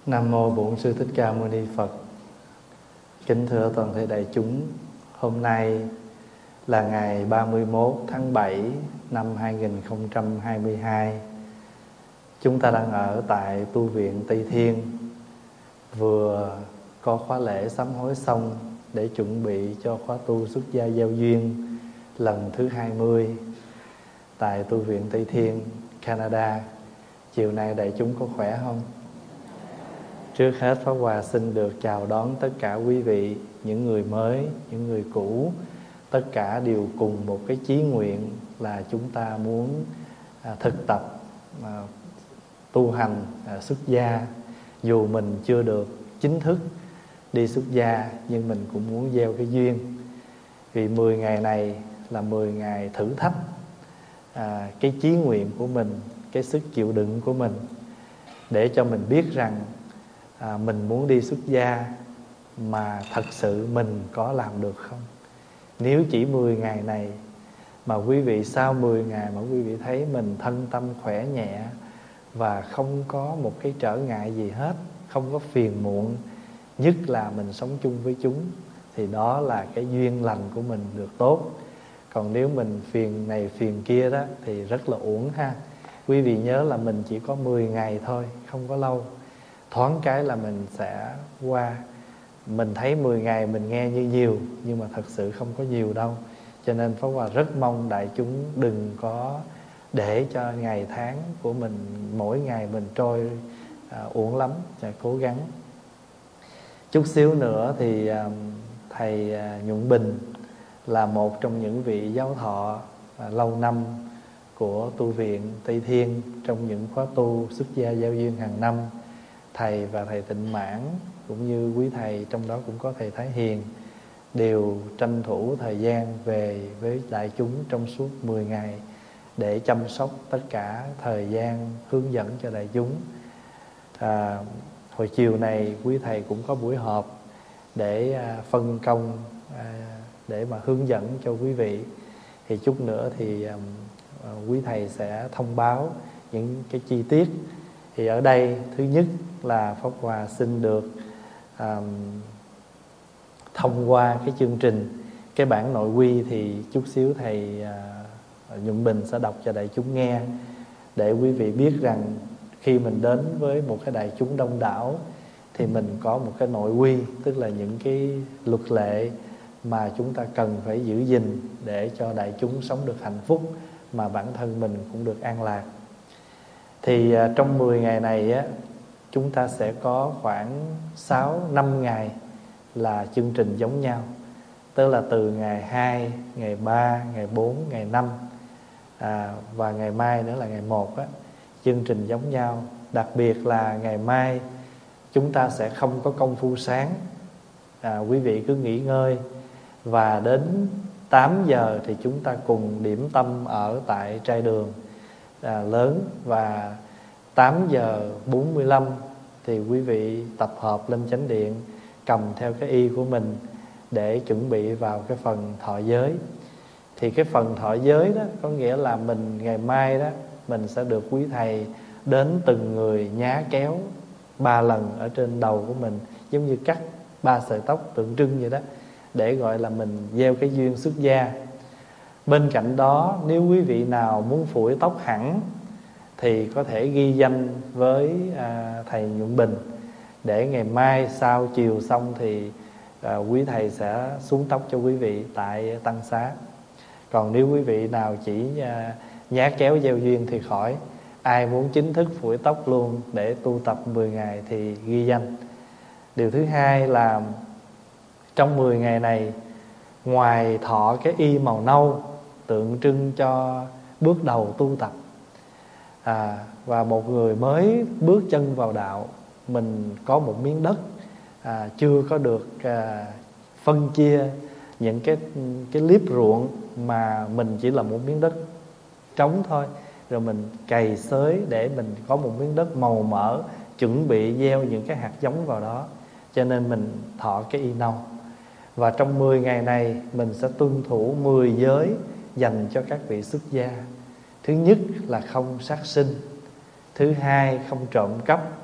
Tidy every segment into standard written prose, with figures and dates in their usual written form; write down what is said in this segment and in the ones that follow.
Nam mô Bổn Sư Thích Ca Mâu Ni Phật. Kính thưa toàn thể đại chúng, hôm nay là ngày 31 tháng 7 năm 2022. Chúng ta đang ở tại tu viện Tây Thiên, vừa có khóa lễ sám hối xong để chuẩn bị cho khóa tu xuất gia giao duyên lần thứ 20 tại tu viện Tây Thiên, Canada. Chiều nay đại chúng có khỏe không? Trước hết Pháp Hòa xin được chào đón tất cả quý vị, những người mới, những người cũ. Tất cả đều cùng một cái chí nguyện là chúng ta muốn thực tập tu hành xuất gia. Dù mình chưa được chính thức đi xuất gia, nhưng mình cũng muốn gieo cái duyên. Vì 10 ngày này là 10 ngày thử thách cái chí nguyện của mình, cái sức chịu đựng của mình, để cho mình biết rằng mình muốn đi xuất gia mà thật sự mình có làm được không. Nếu chỉ 10 ngày này mà quý vị sau 10 ngày mà quý vị thấy mình thân tâm khỏe nhẹ và không có một cái trở ngại gì hết, không có phiền muộn, nhất là mình sống chung với chúng, thì đó là cái duyên lành của mình được tốt. Còn nếu mình phiền này phiền kia đó thì rất là uổng ha. Quý vị nhớ là mình chỉ có 10 ngày thôi, không có lâu. Thoáng cái là mình sẽ qua. Mình thấy 10 ngày mình nghe như nhiều, nhưng mà thật sự không có nhiều đâu. Cho nên Pháp Hòa rất mong đại chúng đừng có để cho ngày tháng của mình, mỗi ngày mình trôi uổng lắm. Cố gắng. Chút xíu nữa thì thầy Nhuận Bình là một trong những vị giáo thọ lâu năm của tu viện Tây Thiên trong những khóa tu xuất gia giao duyên hàng năm. Thầy và thầy Tịnh Mãn cũng như quý thầy, trong đó cũng có thầy Thái Hiền, đều tranh thủ thời gian về với đại chúng trong suốt 10 ngày để chăm sóc tất cả thời gian, hướng dẫn cho đại chúng. Hồi chiều này quý thầy cũng có buổi họp để phân công, để mà hướng dẫn cho quý vị. Thì chút nữa thì quý thầy sẽ thông báo những cái chi tiết. Thì ở đây thứ nhất là Pháp Hòa xin được thông qua cái chương trình, cái bản nội quy thì chút xíu thầy Nhuận Bình sẽ đọc cho đại chúng nghe, để quý vị biết rằng khi mình đến với một cái đại chúng đông đảo thì mình có một cái nội quy, tức là những cái luật lệ mà chúng ta cần phải giữ gìn để cho đại chúng sống được hạnh phúc, mà bản thân mình cũng được an lạc. Thì trong 10 ngày này á, chúng ta sẽ có khoảng 5 ngày là chương trình giống nhau. Tức là từ ngày 2, ngày 3, ngày 4, ngày 5 và ngày mai nữa là ngày 1 á, chương trình giống nhau. Đặc biệt là ngày mai chúng ta sẽ không có công phu sáng. Quý vị cứ nghỉ ngơi, và đến 8 giờ thì chúng ta cùng điểm tâm ở tại trai đường lớn. Và 8 giờ 45 thì quý vị tập hợp lên chánh điện, cầm theo cái y của mình để chuẩn bị vào cái phần thọ giới. Thì cái phần thọ giới đó có nghĩa là mình ngày mai đó mình sẽ được quý thầy đến từng người nhá kéo 3 lần ở trên đầu của mình, giống như cắt 3 sợi tóc tượng trưng vậy đó, để gọi là mình gieo cái duyên xuất gia. Bên cạnh đó, nếu quý vị nào muốn phủi tóc hẳn thì có thể ghi danh với thầy Nhuận Bình, để ngày mai sau chiều xong thì quý thầy sẽ xuống tóc cho quý vị tại Tăng Xá. Còn nếu quý vị nào chỉ nhá kéo gieo duyên thì khỏi. Ai muốn chính thức phủi tóc luôn để tu tập 10 ngày thì ghi danh. Điều thứ hai là trong 10 ngày này, ngoài thọ cái y màu nâu tượng trưng cho bước đầu tu tập, và một người mới bước chân vào đạo, mình có một miếng đất chưa có được phân chia những cái liếp ruộng, mà mình chỉ là một miếng đất trống thôi, rồi mình cày xới để mình có một miếng đất màu mỡ, chuẩn bị gieo những cái hạt giống vào đó. Cho nên mình thọ cái y nâu. Và trong 10 ngày này mình sẽ tuân thủ 10 giới dành cho các vị xuất gia. Thứ nhất là không sát sinh. Thứ hai không trộm cắp.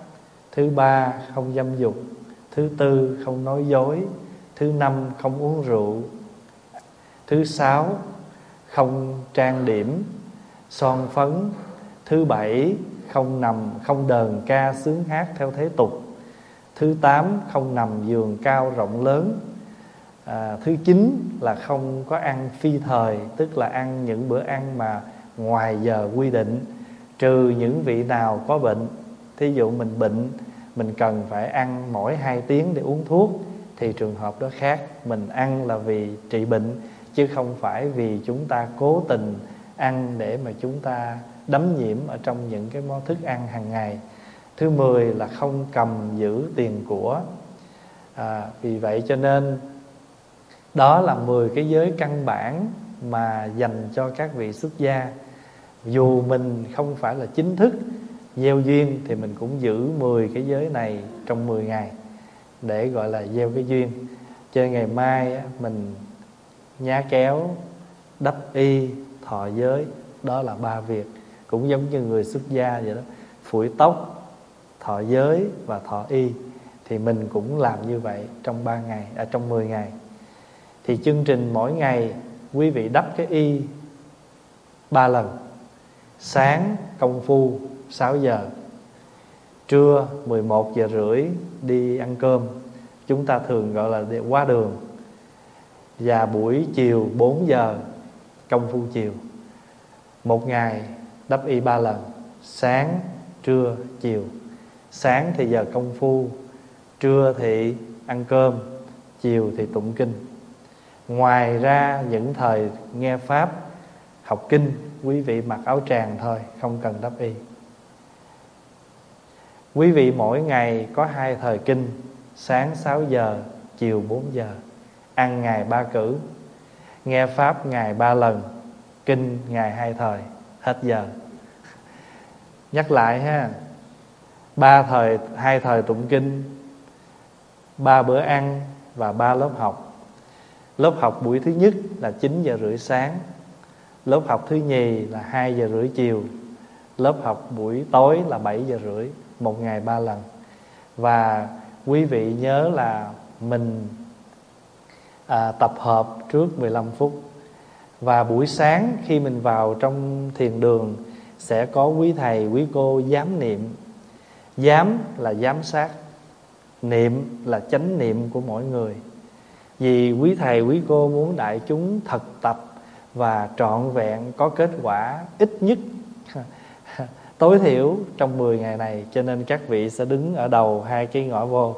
Thứ ba, không dâm dục. Thứ tư, không nói dối. Thứ năm, không uống rượu. Thứ sáu, không trang điểm son phấn. Thứ bảy, không đờn ca sướng hát theo thế tục. Thứ tám, không nằm giường cao rộng lớn. Thứ chín là không có ăn phi thời, tức là ăn những bữa ăn mà ngoài giờ quy định, trừ những vị nào có bệnh. Thí dụ mình bệnh, mình cần phải ăn mỗi 2 tiếng để uống thuốc, thì trường hợp đó khác. Mình ăn là vì trị bệnh, chứ không phải vì chúng ta cố tình ăn để mà chúng ta đắm nhiễm ở trong những cái món thức ăn hàng ngày. Thứ 10 là không cầm giữ tiền của. Vì vậy cho nên đó là 10 cái giới căn bản mà dành cho các vị xuất gia. Dù mình không phải là chính thức gieo duyên thì mình cũng giữ 10 cái giới này trong 10 ngày để gọi là gieo cái duyên. Cho nên ngày mai mình nhá kéo, đắp y, thọ giới. Đó là 3 việc. Cũng giống như người xuất gia vậy đó. Phủi tóc, thọ giới và thọ y. Thì mình cũng làm như vậy trong 3 ngày, trong 10 ngày. Thì chương trình mỗi ngày quý vị đắp cái y 3 lần. Sáng công phu 6 giờ, trưa 11 giờ rưỡi đi ăn cơm, chúng ta thường gọi là quá đường. Và buổi chiều 4 giờ công phu chiều. Một ngày đắp y 3 lần, sáng, trưa, chiều. Sáng thì giờ công phu, trưa thì ăn cơm, chiều thì tụng kinh. Ngoài ra những thời nghe pháp, học kinh, quý vị mặc áo tràng thôi, không cần đắp y. Quý vị mỗi ngày có 2 thời kinh, sáng 6 giờ, chiều 4 giờ. Ăn ngày 3 cữ, nghe pháp ngày 3 lần, kinh ngày 2 thời, hết giờ. Nhắc lại ha, 2 thời tụng kinh, 3 bữa ăn và 3 lớp học. Lớp học buổi thứ nhất là 9 giờ rưỡi sáng. Lớp học thứ nhì là 2 giờ rưỡi chiều. Lớp học buổi tối là 7 giờ rưỡi. Một ngày 3 lần. Và quý vị nhớ là mình tập hợp trước 15 phút. Và buổi sáng khi mình vào trong thiền đường, sẽ có quý thầy, quý cô giám niệm. Giám là giám sát, niệm là chánh niệm của mỗi người. Vì quý thầy, quý cô muốn đại chúng thực tập và trọn vẹn có kết quả ít nhất tối thiểu trong 10 ngày này. Cho nên các vị sẽ đứng ở đầu 2 cái ngõ vô.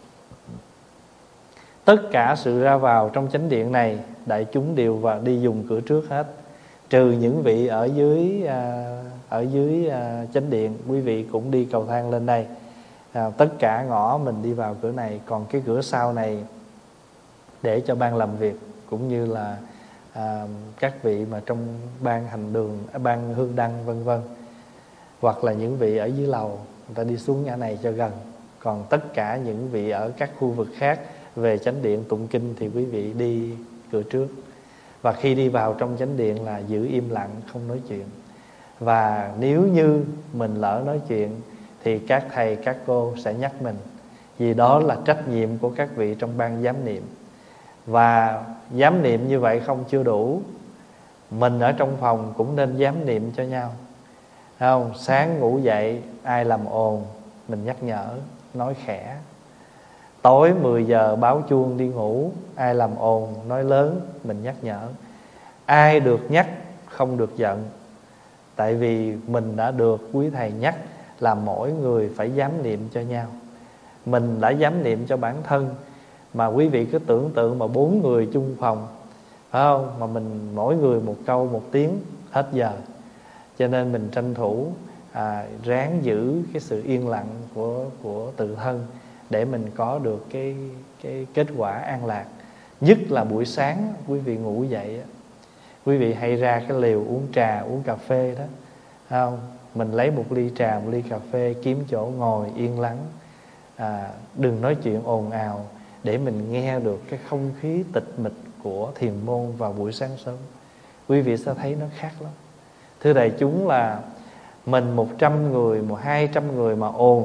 Tất cả sự ra vào trong chánh điện này, đại chúng đều và đi dùng cửa trước hết, trừ những vị ở dưới chánh điện. Quý vị cũng đi cầu thang lên đây. Tất cả ngõ mình đi vào cửa này. Còn cái cửa sau này để cho ban làm việc, cũng như là các vị mà trong ban hành đường, ban hương đăng vân vân, hoặc là những vị ở dưới lầu, người ta đi xuống nhà này cho gần. Còn tất cả những vị ở các khu vực khác về chánh điện tụng kinh thì quý vị đi cửa trước. Và khi đi vào trong chánh điện là giữ im lặng, không nói chuyện. Và nếu như mình lỡ nói chuyện thì các thầy, các cô sẽ nhắc mình, vì đó là trách nhiệm của các vị trong ban giám niệm. Và giám niệm như vậy không chưa đủ, mình ở trong phòng cũng nên giám niệm cho nhau. Không? Sáng ngủ dậy ai làm ồn mình nhắc nhở, nói khẽ. Tối 10 giờ báo chuông đi ngủ, ai làm ồn nói lớn mình nhắc nhở. Ai được nhắc không được giận. Tại vì mình đã được quý thầy nhắc là mỗi người phải giám niệm cho nhau. Mình đã giám niệm cho bản thân, mà quý vị cứ tưởng tượng mà 4 người chung phòng, phải không? Mà mình mỗi người một câu 1 tiếng, hết giờ. Cho nên mình tranh thủ ráng giữ cái sự yên lặng của tự thân để mình có được cái kết quả an lạc. Nhất là buổi sáng quý vị ngủ dậy, quý vị hay ra cái lều uống trà, uống cà phê đó, không? Mình lấy một ly trà, một ly cà phê, kiếm chỗ ngồi yên lắng, đừng nói chuyện ồn ào, để mình nghe được cái không khí tịch mịch của thiền môn vào buổi sáng sớm. Quý vị sẽ thấy nó khác lắm. Thưa đại chúng, là mình 100 người, 200 người mà ồn,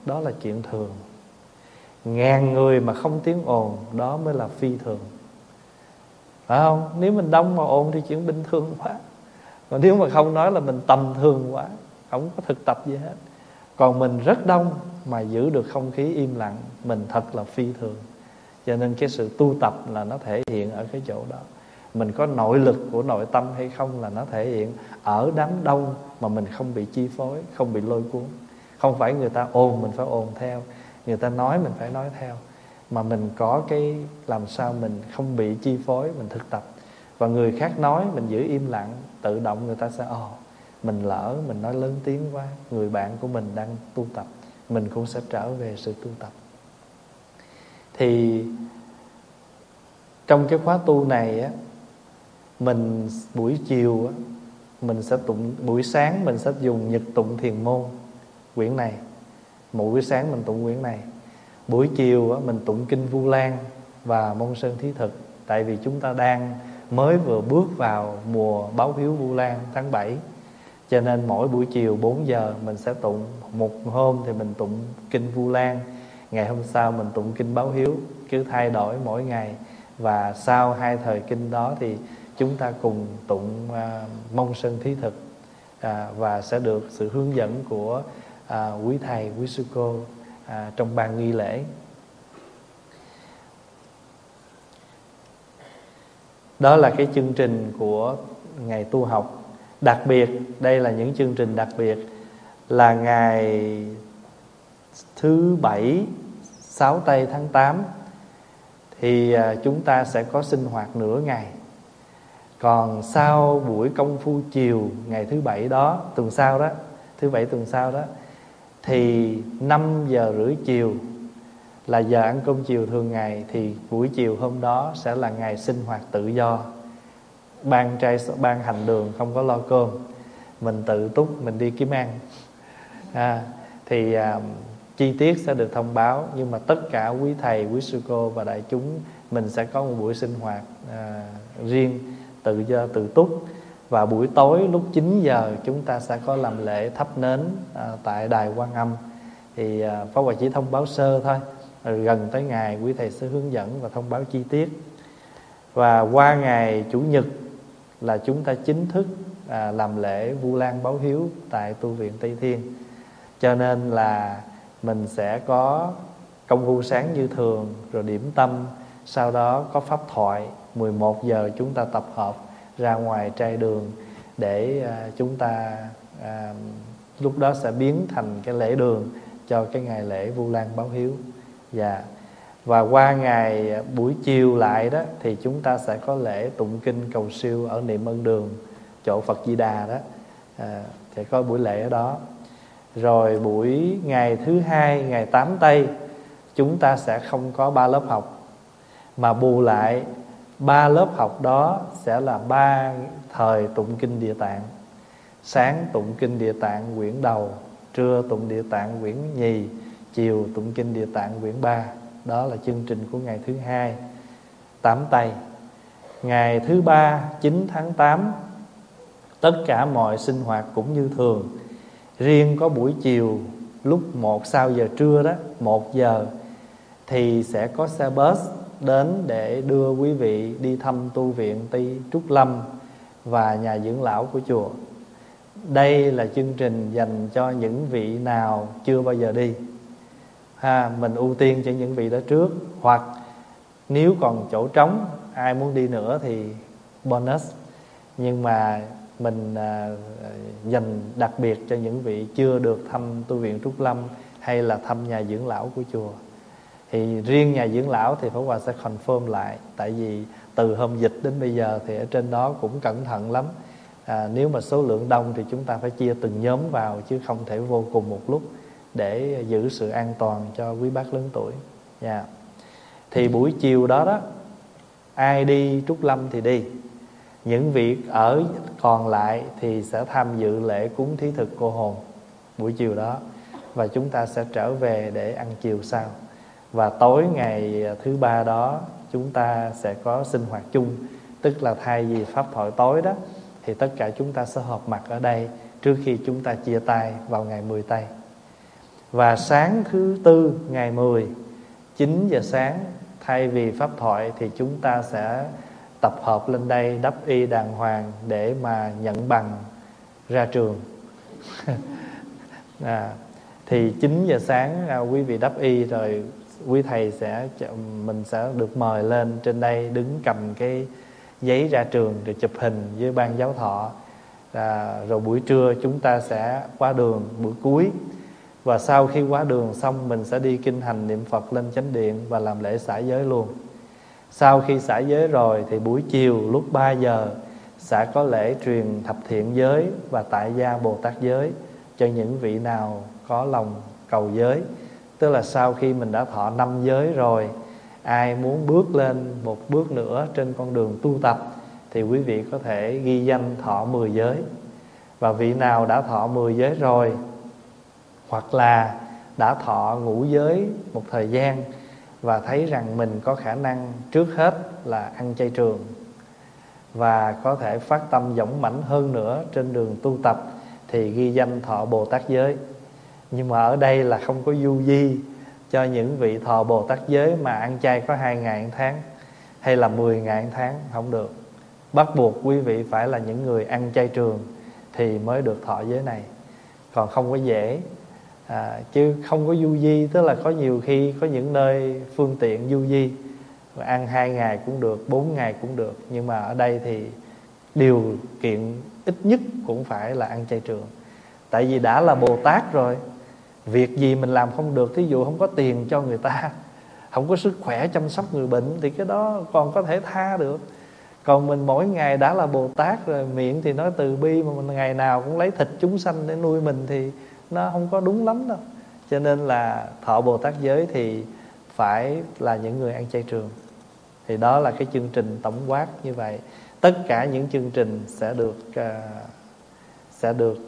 đó là chuyện thường. Ngàn người mà không tiếng ồn, đó mới là phi thường, phải không? Nếu mình đông mà ồn thì chuyện bình thường quá. Còn nếu mà không nói là mình tầm thường quá, không có thực tập gì hết. Còn mình rất đông mà giữ được không khí im lặng, mình thật là phi thường. Cho nên cái sự tu tập là nó thể hiện ở cái chỗ đó. Mình có nội lực của nội tâm hay không là nó thể hiện ở đám đông mà mình không bị chi phối, không bị lôi cuốn. Không phải người ta ồn mình phải ồn theo, người ta nói mình phải nói theo, mà mình có cái làm sao mình không bị chi phối, mình thực tập. Và người khác nói mình giữ im lặng, tự động người ta sẽ mình lỡ mình nói lớn tiếng quá, người bạn của mình đang tu tập, mình cũng sẽ trở về sự tu tập. Thì trong cái khóa tu này á, mình buổi chiều á, mình sẽ tụng, buổi sáng mình sẽ dùng Nhật Tụng Thiền Môn quyển này. Mỗi buổi sáng mình tụng quyển này. Buổi chiều á, mình tụng Kinh Vu Lan và Môn Sơn Thí Thực. Tại vì chúng ta đang mới vừa bước vào mùa báo hiếu Vu Lan tháng 7, cho nên mỗi buổi chiều 4 giờ mình sẽ tụng. Một hôm thì mình tụng Kinh Vu Lan, ngày hôm sau mình tụng Kinh Báo Hiếu, cứ thay đổi mỗi ngày. Và sau hai thời kinh đó thì chúng ta cùng tụng Môn Sơn Thí Thực, và sẽ được sự hướng dẫn của quý thầy, quý sư cô trong ban nghi lễ. Đó là cái chương trình của ngày tu học. Đặc biệt, đây là những chương trình đặc biệt, là ngày thứ 7 6 tây tháng 8 thì chúng ta sẽ có sinh hoạt nửa ngày. Còn sau buổi công phu chiều ngày thứ 7 đó, tuần sau đó, thứ 7 tuần sau đó, thì 5 giờ rưỡi chiều là giờ ăn cơm chiều thường ngày. Thì buổi chiều hôm đó sẽ là ngày sinh hoạt tự do. Ban hành đường không có lo cơm, mình tự túc, mình đi kiếm ăn. Chi tiết sẽ được thông báo, nhưng mà tất cả quý thầy, quý sư cô và đại chúng mình sẽ có một buổi sinh hoạt riêng, tự do, tự túc. Và buổi tối lúc 9 giờ chúng ta sẽ có làm lễ thắp nến tại Đài Quan Âm. Thì Pháp Hòa chỉ thông báo sơ thôi, rồi gần tới ngày quý thầy sẽ hướng dẫn và thông báo chi tiết. Và qua ngày Chủ nhật là chúng ta chính thức làm lễ Vu Lan báo hiếu tại tu viện Tây Thiên. Cho nên là mình sẽ có công phu sáng như thường, rồi điểm tâm, sau đó có pháp thoại. 11 giờ chúng ta tập hợp ra ngoài trai đường để chúng ta lúc đó sẽ biến thành cái lễ đường cho cái ngày lễ Vu Lan báo hiếu. Và qua ngày buổi chiều lại đó thì chúng ta sẽ có lễ tụng kinh cầu siêu ở Niệm Ân Đường, chỗ Phật Di Đà đó, sẽ có buổi lễ ở đó. Rồi buổi ngày thứ hai, ngày 8 tây, chúng ta sẽ không có 3 lớp học, mà bù lại 3 lớp học đó sẽ là 3 thời tụng kinh Địa Tạng. Sáng tụng kinh Địa Tạng quyển đầu, trưa tụng Địa Tạng quyển nhì, chiều tụng kinh Địa Tạng quyển 3. Đó là chương trình của ngày thứ hai 8 tây. Ngày thứ ba 9 tháng 8, tất cả mọi sinh hoạt cũng như thường. Riêng có buổi chiều lúc sau giờ trưa đó, 1 giờ thì sẽ có xe bus đến để đưa quý vị đi thăm tu viện Tây Trúc Lâm và nhà dưỡng lão của chùa. Đây là chương trình dành cho những vị nào chưa bao giờ đi. Mình ưu tiên cho những vị đó trước, hoặc nếu còn chỗ trống, ai muốn đi nữa thì bonus. Nhưng mà mình dành đặc biệt cho những vị chưa được thăm tu viện Trúc Lâm hay là thăm nhà dưỡng lão của chùa. Thì riêng nhà dưỡng lão thì Pháp Hòa sẽ confirm lại, tại vì từ hôm dịch đến bây giờ thì ở trên đó cũng cẩn thận lắm. Nếu mà số lượng đông thì chúng ta phải chia từng nhóm vào, chứ không thể vô cùng một lúc, để giữ sự an toàn cho quý bác lớn tuổi. Thì buổi chiều đó đó, ai đi Trúc Lâm thì đi. Những vị ở còn lại thì sẽ tham dự lễ cúng thí thực cô hồn buổi chiều đó. Và chúng ta sẽ trở về để ăn chiều sau. Và tối ngày thứ ba đó chúng ta sẽ có sinh hoạt chung. Tức là thay vì pháp thoại tối đó, thì tất cả chúng ta sẽ họp mặt ở đây trước khi chúng ta chia tay vào ngày 10 tây. Và sáng thứ Tư ngày 10, 9 giờ sáng, thay vì pháp thoại thì chúng ta sẽ tập hợp lên đây đắp y đàng hoàng để mà nhận bằng ra trường. Thì 9 giờ sáng quý vị đắp y rồi quý thầy mình sẽ được mời lên trên đây đứng cầm cái giấy ra trường rồi chụp hình với ban giáo thọ. Rồi buổi trưa chúng ta sẽ qua đường buổi cuối. Và sau khi qua đường xong mình sẽ đi kinh hành niệm Phật lên chánh điện và làm lễ xả giới luôn. Sau khi xả giới rồi thì buổi chiều lúc 3 giờ sẽ có lễ truyền thập thiện giới và tại gia Bồ Tát giới cho những vị nào có lòng cầu giới. Tức là sau khi mình đã thọ 5 giới rồi, ai muốn bước lên một bước nữa trên con đường tu tập thì quý vị có thể ghi danh thọ 10 giới. Và vị nào đã thọ 10 giới rồi, hoặc là đã thọ ngũ giới một thời gian và thấy rằng mình có khả năng trước hết là ăn chay trường và có thể phát tâm dũng mãnh hơn nữa trên đường tu tập thì ghi danh thọ Bồ Tát giới. Nhưng mà ở đây là không có du di cho những vị thọ Bồ Tát giới mà ăn chay có 2 ngày 1 tháng hay là 10 ngày 1 tháng, không được. Bắt buộc quý vị phải là những người ăn chay trường thì mới được thọ giới này. Còn không có dễ. Chứ không có du di, tức là có nhiều khi có những nơi phương tiện du di ăn 2 ngày cũng được, 4 ngày cũng được. Nhưng mà ở đây thì điều kiện ít nhất cũng phải là ăn chay trường. Tại vì đã là Bồ Tát rồi, việc gì mình làm không được. Thí dụ không có tiền cho người ta, không có sức khỏe chăm sóc người bệnh thì cái đó còn có thể tha được. Còn mình mỗi ngày đã là Bồ Tát rồi, miệng thì nói từ bi mà mình ngày nào cũng lấy thịt chúng sanh để nuôi mình thì nó không có đúng lắm đâu. Cho nên là thọ Bồ Tát giới thì phải là những người ăn chay trường. Thì đó là cái chương trình tổng quát như vậy. Tất cả những chương trình sẽ được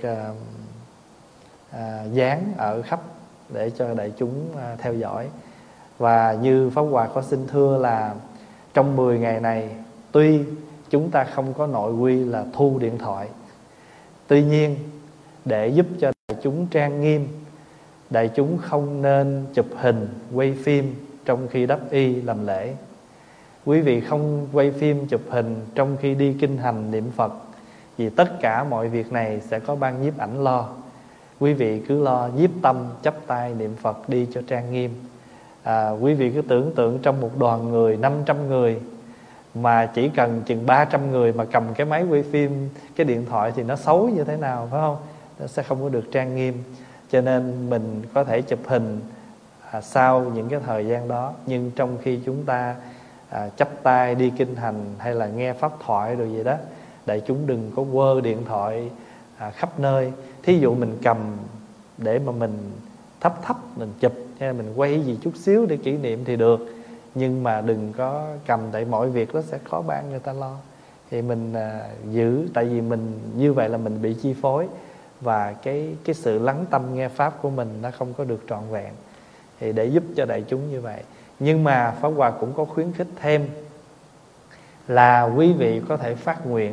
dán ở khắp để cho đại chúng theo dõi. Và như Pháp Hòa có xin thưa là trong 10 ngày này, tuy chúng ta không có nội quy là thu điện thoại, tuy nhiên để giúp cho đại chúng trang nghiêm, đại chúng không nên chụp hình, quay phim trong khi đắp y làm lễ. Quý vị không quay phim, chụp hình trong khi đi kinh hành niệm Phật, vì tất cả mọi việc này sẽ có ban nhiếp ảnh lo. Quý vị cứ lo nhiếp tâm, chắp tay niệm Phật đi cho trang nghiêm. Quý vị cứ tưởng tượng trong một đoàn người 500 người mà chỉ cần chừng 300 người mà cầm cái máy quay phim, cái điện thoại thì nó xấu như thế nào, phải không? Nó sẽ không có được trang nghiêm. Cho nên mình có thể chụp hình sau những cái thời gian đó. Nhưng trong khi chúng ta chắp tay đi kinh hành hay là nghe pháp thoại rồi vậy đó, đại chúng đừng có quơ điện thoại khắp nơi. Thí dụ mình cầm để mà mình thấp mình chụp hay là mình quay gì chút xíu để kỷ niệm thì được, nhưng mà đừng có cầm, tại mọi việc nó sẽ có ban người ta lo. Thì mình giữ, tại vì mình như vậy là mình bị chi phối và cái sự lắng tâm nghe pháp của mình nó không có được trọn vẹn. Thì để giúp cho đại chúng như vậy. Nhưng mà Pháp Hòa cũng có khuyến khích thêm là quý vị có thể phát nguyện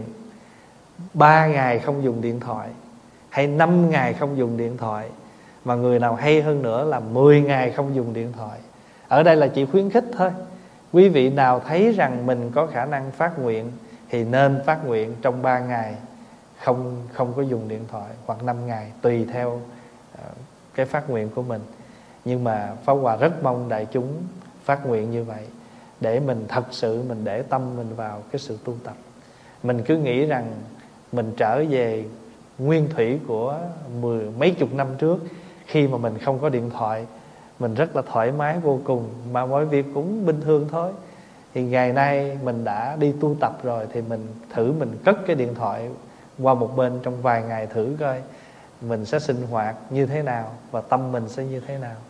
3 ngày không dùng điện thoại hay 5 ngày không dùng điện thoại, mà người nào hay hơn nữa là 10 ngày không dùng điện thoại. Ở đây là chỉ khuyến khích thôi. Quý vị nào thấy rằng mình có khả năng phát nguyện thì nên phát nguyện trong 3 ngày không có dùng điện thoại, hoặc 5 ngày tùy theo cái phát nguyện của mình. Nhưng mà Pháp Hòa rất mong đại chúng phát nguyện như vậy để mình thật sự mình để tâm mình vào cái sự tu tập. Mình cứ nghĩ rằng mình trở về nguyên thủy của mấy chục năm trước, khi mà mình không có điện thoại, mình rất là thoải mái vô cùng, mà mọi việc cũng bình thường thôi. Thì ngày nay mình đã đi tu tập rồi thì mình thử mình cất cái điện thoại qua một bên trong vài ngày thử coi mình sẽ sinh hoạt như thế nào và tâm mình sẽ như thế nào.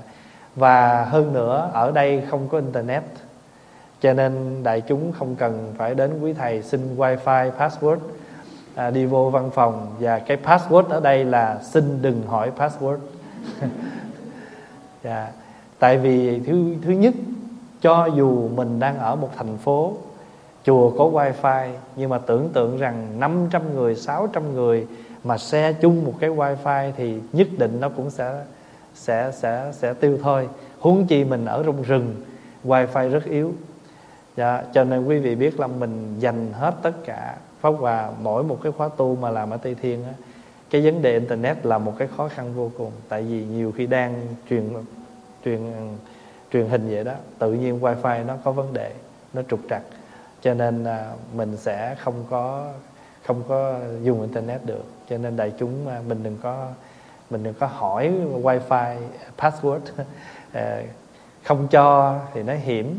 Và hơn nữa ở đây không có internet, cho nên đại chúng không cần phải đến quý thầy xin wifi password đi vô văn phòng. Và cái password ở đây là xin đừng hỏi password. Tại vì thứ nhất, cho dù mình đang ở một thành phố, chùa có wifi, nhưng mà tưởng tượng rằng 500 người, 600 người mà share chung một cái wifi thì nhất định nó cũng sẽ sẽ tiêu thôi. Huống chi mình ở trong rừng, wifi rất yếu. Dạ, cho nên quý vị biết là mình dành hết tất cả. Pháp Hòa mỗi một cái khóa tu mà làm ở Tây Thiên á, cái vấn đề internet là một cái khó khăn vô cùng. Tại vì nhiều khi đang truyền hình vậy đó, tự nhiên wifi nó có vấn đề, nó trục trặc, cho nên mình sẽ không có dùng internet được. Cho nên đại chúng mình đừng có hỏi wifi password. Không cho thì nó hiểm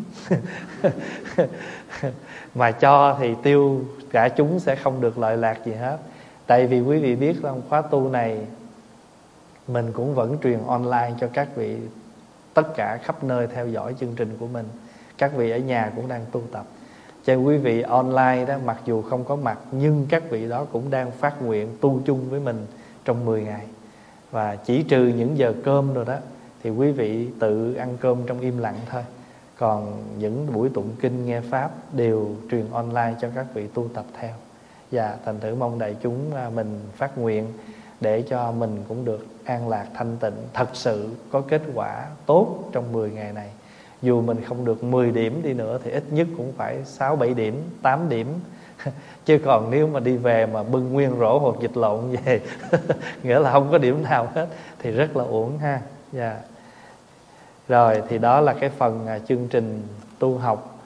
mà cho thì tiêu cả chúng sẽ không được lợi lạc gì hết. Tại vì quý vị biết là khóa tu này mình cũng vẫn truyền online cho các vị tất cả khắp nơi theo dõi chương trình của mình. Các vị ở nhà cũng đang tu tập. Cho quý vị online đó, mặc dù không có mặt, nhưng các vị đó cũng đang phát nguyện tu chung với mình trong 10 ngày. Và chỉ trừ những giờ cơm rồi đó, thì quý vị tự ăn cơm trong im lặng thôi. Còn những buổi tụng kinh nghe pháp đều truyền online cho các vị tu tập theo. Và thành thử mong đại chúng mình phát nguyện để cho mình cũng được an lạc thanh tịnh, thật sự có kết quả tốt trong 10 ngày này. Dù mình không được 10 điểm đi nữa thì ít nhất cũng phải 6-7 điểm, 8 điểm. Chứ còn nếu mà đi về mà bưng nguyên rổ hột vịt lộn về nghĩa là không có điểm nào hết thì rất là uổng ha. Yeah. Rồi thì đó là cái phần chương trình tu học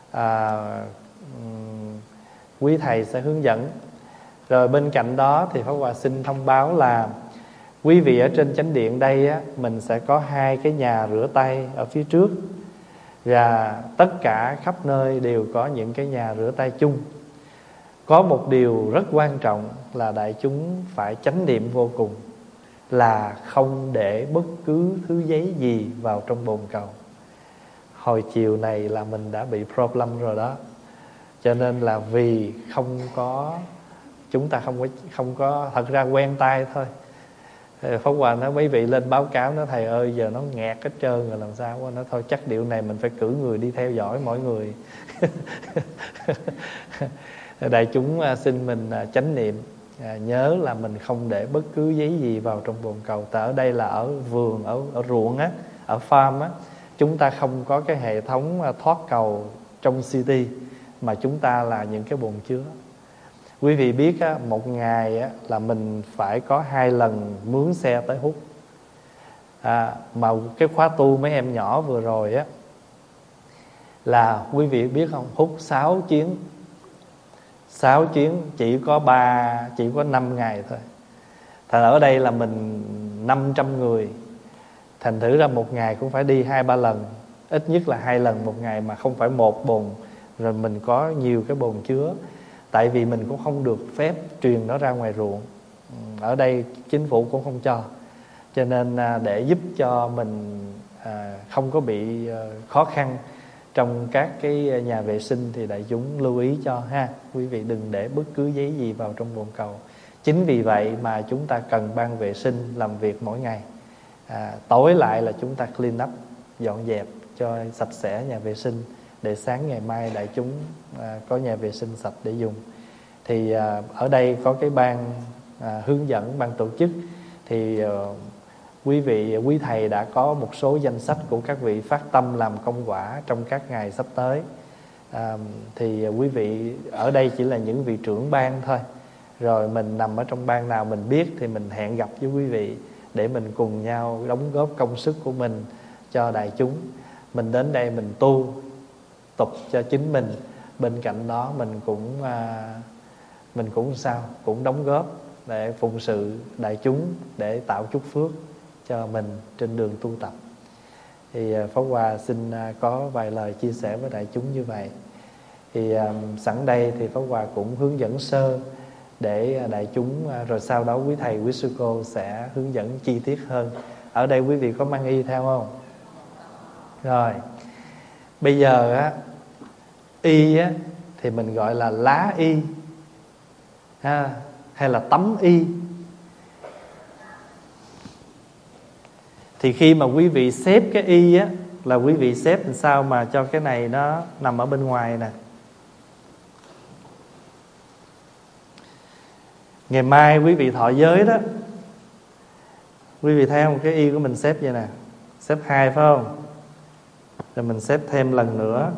quý thầy sẽ hướng dẫn. Rồi bên cạnh đó thì Pháp Hòa xin thông báo là quý vị ở trên chánh điện đây á, mình sẽ có 2 cái nhà rửa tay ở phía trước. Và tất cả khắp nơi đều có những cái nhà rửa tay chung. Có một điều rất quan trọng là đại chúng phải chánh niệm vô cùng, là không để bất cứ thứ giấy gì vào trong bồn cầu. Hồi chiều này là mình đã bị problem rồi đó. Cho nên là vì chúng ta không có thật ra quen tay thôi. Pháp Hòa nói mấy vị lên báo cáo, nói thầy ơi giờ nó nghẹt hết trơn rồi làm sao quá. Nói thôi chắc điều này mình phải cử người đi theo dõi mỗi người. Đại chúng xin mình chánh niệm, nhớ là mình không để bất cứ giấy gì vào trong bồn cầu. Tại ở đây là ở vườn, ở ruộng á, ở farm á, chúng ta không có cái hệ thống thoát cầu trong city, mà chúng ta là những cái bồn chứa. Quý vị biết á, một ngày á, là mình phải có 2 lần mướn xe tới hút. Mà cái khóa tu mấy em nhỏ vừa rồi á, là quý vị biết không, hút 6 chuyến. 6 chuyến chỉ có 5 ngày thôi. Thành ở đây là mình 500 người. Thành thử ra một ngày cũng phải đi 2-3 lần, ít nhất là 2 lần một ngày, mà không phải một bồn. Rồi mình có nhiều cái bồn chứa. Tại vì mình cũng không được phép truyền nó ra ngoài ruộng. Ở đây chính phủ cũng không cho. Cho nên để giúp cho mình không có bị khó khăn trong các cái nhà vệ sinh thì đại chúng lưu ý cho ha. Quý vị đừng để bất cứ giấy gì vào trong bồn cầu. Chính vì vậy mà chúng ta cần ban vệ sinh làm việc mỗi ngày. Tối lại là chúng ta clean up, dọn dẹp cho sạch sẽ nhà vệ sinh, để sáng ngày mai đại chúng có nhà vệ sinh sạch để dùng. Thì ở đây có cái ban hướng dẫn, ban tổ chức. Thì quý thầy đã có một số danh sách của các vị phát tâm làm công quả trong các ngày sắp tới. Thì quý vị ở đây chỉ là những vị trưởng ban thôi. Rồi mình nằm ở trong ban nào mình biết thì mình hẹn gặp với quý vị để mình cùng nhau đóng góp công sức của mình cho đại chúng. Mình đến đây mình tu tục cho chính mình. Bên cạnh đó mình cũng cũng đóng góp để phụng sự đại chúng, để tạo chút phước cho mình trên đường tu tập. Thì Pháp Hòa xin có vài lời chia sẻ với đại chúng như vậy. Thì sẵn đây thì Pháp Hòa cũng hướng dẫn sơ để đại chúng, rồi sau đó quý thầy quý sư cô sẽ hướng dẫn chi tiết hơn. Ở đây quý vị có mang y theo không? Rồi bây giờ á, y á thì mình gọi là lá y ha, hay là tấm y. Thì khi mà quý vị xếp cái y á, là quý vị xếp làm sao mà cho cái này nó nằm ở bên ngoài nè. Ngày mai quý vị thọ giới đó, Quý vị thấy không? Cái y của mình xếp vậy nè, xếp 2 phải không? Rồi mình xếp thêm lần nữa,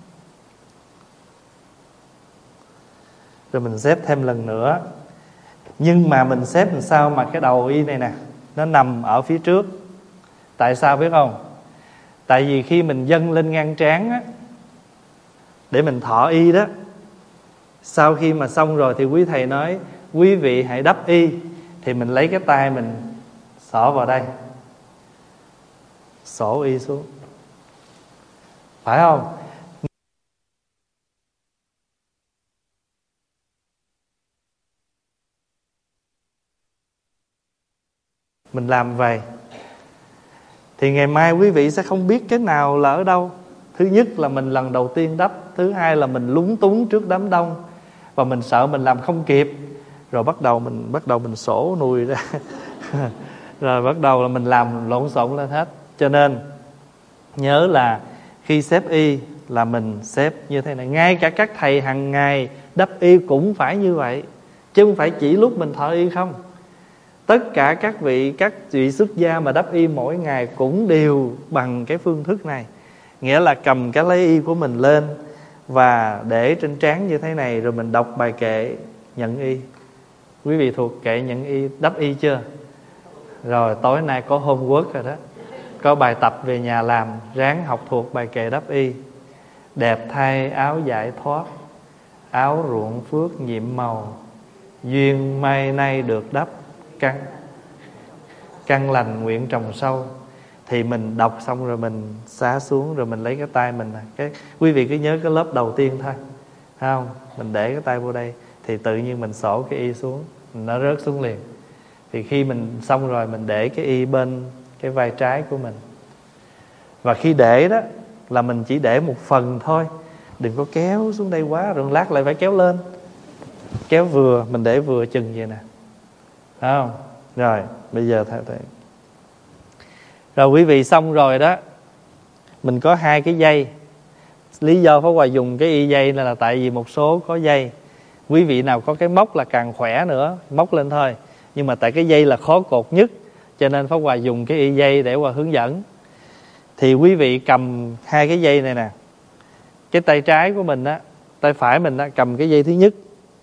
rồi mình xếp thêm lần nữa. Nhưng mà mình xếp làm sao mà cái đầu y này nè nó nằm ở phía trước? Tại sao biết không? Tại vì khi mình dâng lên ngang trán á, để mình thọ y đó, sau khi mà xong rồi thì quý thầy nói quý vị hãy đắp y. Thì mình lấy cái tay mình xỏ vào đây, xổ y xuống, phải không? Mình làm vậy thì ngày mai quý vị sẽ không biết cái nào là ở đâu. Thứ nhất là mình lần đầu tiên đắp, thứ hai là mình lúng túng trước đám đông và mình sợ mình làm không kịp, rồi bắt đầu mình sổ nùi ra rồi bắt đầu là mình làm lộn xộn lên hết. Cho nên nhớ là khi xếp y là mình xếp như thế này. Ngay cả các thầy hàng ngày đắp y cũng phải như vậy, chứ không phải chỉ lúc mình thọ y không. Tất cả các vị xuất gia mà đắp y mỗi ngày cũng đều bằng cái phương thức này. Nghĩa là cầm cái lấy y của mình lên và để trên trán như thế này, rồi mình đọc bài kệ nhận y. Quý vị thuộc kệ nhận y, đắp y chưa? Rồi tối nay có homework rồi đó, có bài tập về nhà làm, ráng học thuộc bài kệ đắp y. Đẹp thay áo giải thoát, áo ruộng phước nhiệm màu, duyên may nay được đắp, căn lành nguyện trồng sâu. Thì mình đọc xong rồi mình xá xuống, rồi mình lấy cái tay mình, quý vị cứ nhớ cái lớp đầu tiên thôi, thấy không? Mình để cái tay vô đây thì tự nhiên mình xổ cái y xuống, nó rớt xuống liền. Thì khi mình xong rồi mình để cái y bên cái vai trái của mình. Và khi để đó là mình chỉ để một phần thôi, đừng có kéo xuống đây quá, rồi lát lại phải kéo lên. Kéo vừa, mình để vừa chừng vậy nè, thấy không? Rồi bây giờ theo thế. Rồi quý vị xong rồi đó, mình có 2 cái dây. Lý do Pháp Hòa dùng cái y dây là tại vì một số có dây. Quý vị nào có cái móc là càng khỏe nữa, móc lên thôi. Nhưng mà tại cái dây là khó cột nhất, cho nên Pháp Hòa dùng cái y dây để Hòa hướng dẫn. Thì quý vị cầm 2 cái dây này nè. Cái tay trái của mình á, tay phải mình á, cầm cái dây thứ nhất.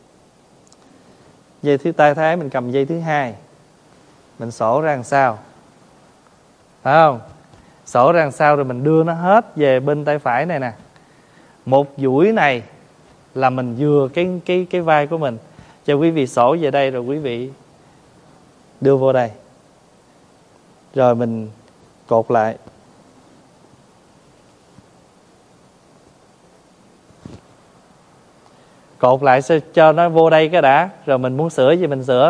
Dây thứ tay trái mình cầm dây thứ 2. Mình xổ ra làm sao, phải không? Xổ ra làm sao rồi mình đưa nó hết về bên tay phải này nè. Một duỗi này là mình vừa cái vai của mình. Cho quý vị xổ về đây, rồi quý vị đưa vô đây, rồi mình cột lại. Cột lại cho nó vô đây cái đã, rồi mình muốn sửa gì mình sửa.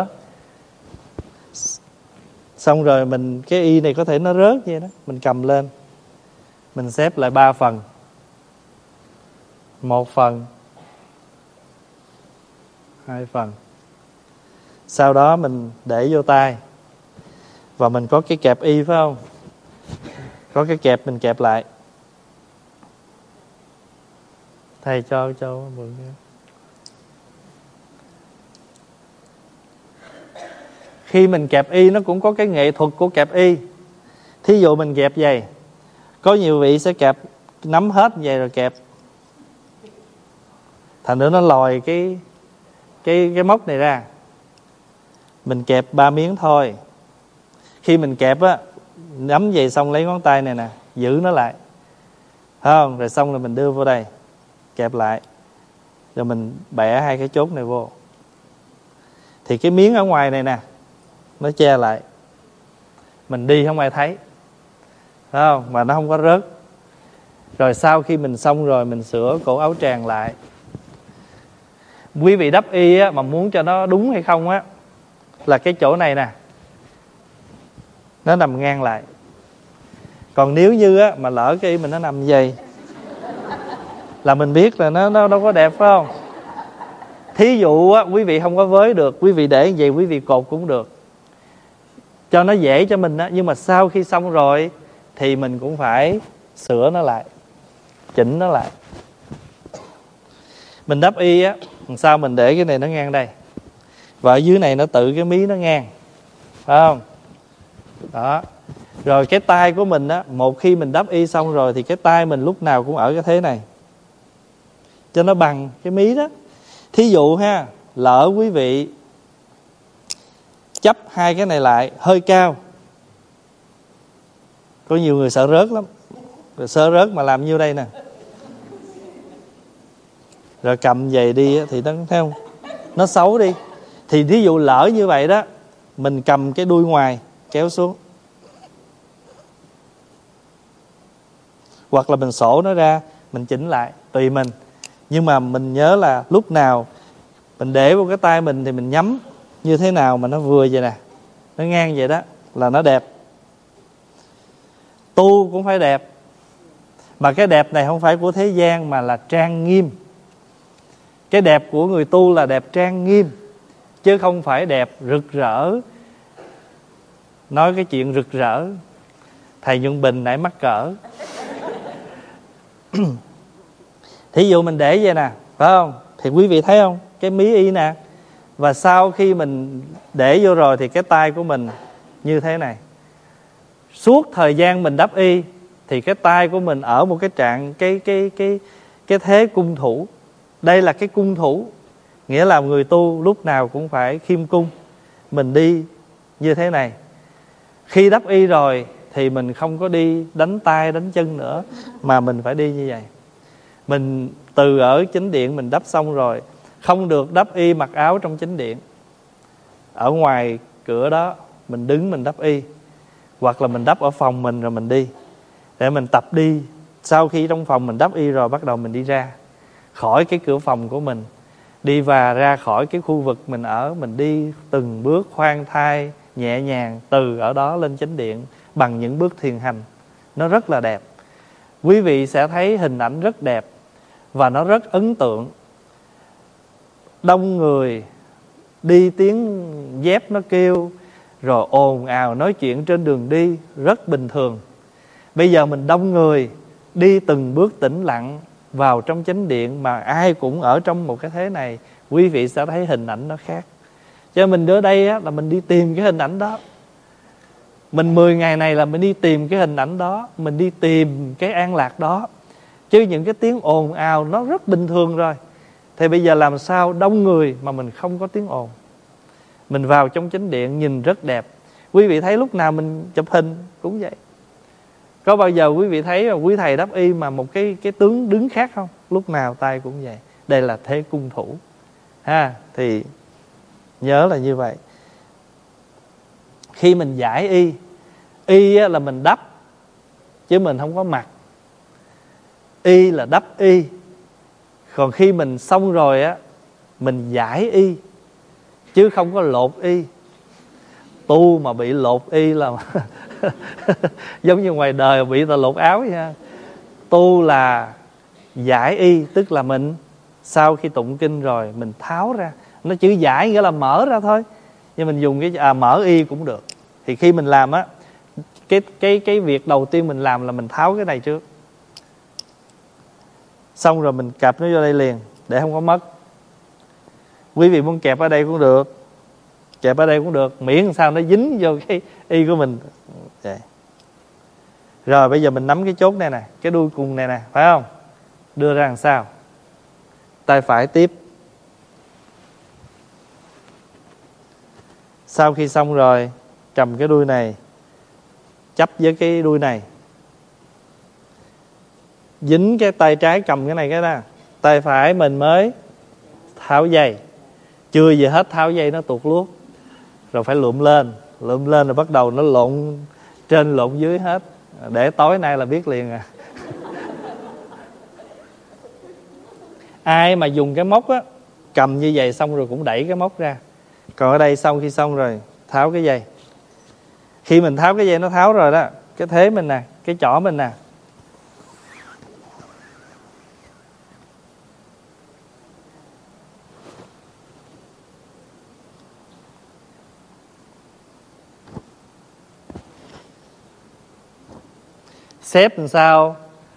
Xong rồi mình, cái y này có thể nó rớt vậy đó, mình cầm lên, mình xếp lại 3 phần. 1 phần, 2 phần. Sau đó mình để vô tay. Và mình có cái kẹp y phải không? Có cái kẹp mình kẹp lại. Thầy cho mượn. Khi mình kẹp y nó cũng có cái nghệ thuật của kẹp y. Thí dụ mình kẹp vậy, có nhiều vị sẽ kẹp nắm hết vậy rồi kẹp, thành nữa nó lòi cái móc này ra. Mình kẹp 3 miếng thôi. Khi mình kẹp á, nắm vậy xong lấy ngón tay này nè, giữ nó lại, thấy không? Rồi xong rồi mình đưa vô đây, kẹp lại, rồi mình bẻ 2 cái chốt này vô. Thì cái miếng ở ngoài này nè, nó che lại, mình đi không ai thấy, phải không? Mà nó không có rớt. Rồi sau khi mình xong rồi, mình sửa cổ áo tràng lại. Quý vị đắp y á, mà muốn cho nó đúng hay không á, là cái chỗ này nè, nó nằm ngang lại. Còn nếu như á, mà lỡ cái y mình nó nằm vậy là mình biết là nó đâu có đẹp, phải không? Thí dụ á, quý vị không có với được, quý vị để vậy quý vị cột cũng được, cho nó dễ cho mình á. Nhưng mà sau khi xong rồi thì mình cũng phải sửa nó lại, chỉnh nó lại. Mình đắp y á, sao mình để cái này nó ngang đây, và ở dưới này nó tự cái mí nó ngang, phải không? Đó. Rồi cái tay của mình á, một khi mình đắp y xong rồi thì cái tay mình lúc nào cũng ở cái thế này, cho nó bằng cái mí đó. Thí dụ ha, lỡ quý vị chấp hai cái này lại hơi cao, có nhiều người sợ rớt lắm, sợ rớt mà làm nhiêu đây nè, rồi cầm giày đi thì nó thấy không, nó xấu đi. Thì thí dụ lỡ như vậy đó, mình cầm cái đuôi ngoài kéo xuống, hoặc là mình xổ nó ra, mình chỉnh lại tùy mình. Nhưng mà mình nhớ là lúc nào mình để vào cái tay mình thì mình nhắm như thế nào mà nó vừa vậy nè, nó ngang vậy đó là nó đẹp. Tu cũng phải đẹp, mà cái đẹp này không phải của thế gian mà là trang nghiêm. Cái đẹp của người tu là đẹp trang nghiêm, chứ không phải đẹp rực rỡ. Nói cái chuyện rực rỡ, thầy Nhuận Bình nãy mắc cỡ. Thí dụ mình để vậy nè, phải không? Thì quý vị thấy không? Cái mí y nè. Và sau khi mình để vô rồi thì cái tay của mình như thế này. Suốt thời gian mình đắp y thì cái tay của mình ở một cái trạng cái thế cung thủ. Đây là cái cung thủ, nghĩa là người tu lúc nào cũng phải khiêm cung. Mình đi như thế này. Khi đắp y rồi thì mình không có đi đánh tay đánh chân nữa, mà mình phải đi như vậy. Mình từ ở chánh điện mình đắp xong rồi, không được đắp y mặc áo trong chánh điện. Ở ngoài cửa đó mình đứng mình đắp y, hoặc là mình đắp ở phòng mình rồi mình đi, để mình tập đi. Sau khi trong phòng mình đắp y rồi, bắt đầu mình đi ra khỏi cái cửa phòng của mình, đi và ra khỏi cái khu vực mình ở. Mình đi từng bước khoan thai nhẹ nhàng từ ở đó lên chánh điện bằng những bước thiền hành. Nó rất là đẹp. Quý vị sẽ thấy hình ảnh rất đẹp và nó rất ấn tượng. Đông người đi, tiếng dép nó kêu, rồi ồn ào nói chuyện trên đường đi, rất bình thường. Bây giờ mình đông người đi từng bước tĩnh lặng vào trong chánh điện, mà ai cũng ở trong một cái thế này, quý vị sẽ thấy hình ảnh nó khác. Cho mình ở đây á, là mình đi tìm cái hình ảnh đó. Mình 10 ngày này là mình đi tìm cái hình ảnh đó, mình đi tìm cái an lạc đó. Chứ những cái tiếng ồn ào nó rất bình thường rồi. Thì bây giờ làm sao đông người mà mình không có tiếng ồn. Mình vào trong chánh điện nhìn rất đẹp. Quý vị thấy lúc nào mình chụp hình cũng vậy. Có bao giờ quý vị thấy quý thầy đắp y mà một cái tướng đứng khác không? Lúc nào tay cũng vậy. Đây là thế cung thủ ha. Thì nhớ là như vậy. Khi mình giải y, y là mình đắp chứ mình không có mặc. Y là đắp y. Còn khi mình xong rồi á, mình giải y chứ không có lột y. Tu mà bị lột y là giống như ngoài đời bị ta lột áo nha. Tu là giải y, tức là mình sau khi tụng kinh rồi mình tháo ra. Nó chữ giải nghĩa là mở ra thôi, nhưng mình dùng cái mở y cũng được. Thì khi mình làm á, cái việc đầu tiên mình làm là mình tháo cái này trước, xong rồi mình kẹp nó vô đây liền để không có mất. Quý vị muốn kẹp ở đây cũng được, kẹp ở đây cũng được, miễn làm sao nó dính vô cái y của mình. Vậy. Rồi bây giờ mình nắm cái chốt này nè, cái đuôi cùng này nè, phải không? Đưa ra làm sao? Tay phải tiếp. Sau khi xong rồi, cầm cái đuôi này chấp với cái đuôi này, dính cái tay trái cầm cái này cái đó, tay phải mình mới tháo dây. Chưa gì hết tháo dây nó tuột luốt, rồi phải lượm lên rồi bắt đầu nó lộn trên lộn dưới hết, để tối nay là biết liền à. Ai mà dùng cái móc á, cầm như vậy xong rồi cũng đẩy cái móc ra. Còn ở đây sau khi xong rồi tháo cái dây. Khi mình tháo cái dây nó tháo rồi đó, cái thế mình nè, cái chỏ mình nè, xếp làm sao.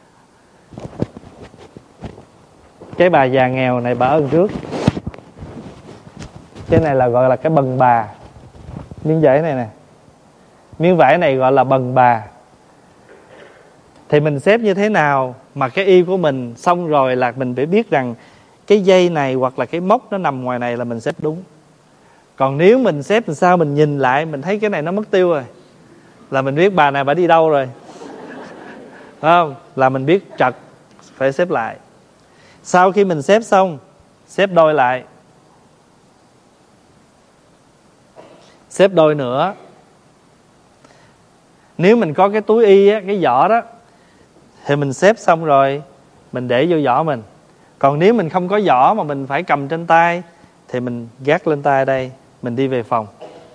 Cái bà già nghèo này bà ở đằng trước, cái này là gọi là cái bần bà, miếng giấy này nè. Miếng vải này gọi là bần bà. Thì mình xếp như thế nào mà cái y của mình xong rồi là mình phải biết rằng cái dây này hoặc là cái móc nó nằm ngoài này là mình xếp đúng. Còn nếu mình xếp làm sao mình nhìn lại mình thấy cái này nó mất tiêu rồi, là mình biết bà này bà đi đâu rồi. Phải không? Là mình biết trật, phải xếp lại. Sau khi mình xếp xong, xếp đôi lại. Xếp đôi nữa. Nếu mình có cái túi y á, cái giỏ đó, thì mình xếp xong rồi mình để vô giỏ mình. Còn nếu mình không có giỏ mà mình phải cầm trên tay thì mình gác lên tay đây, mình đi về phòng.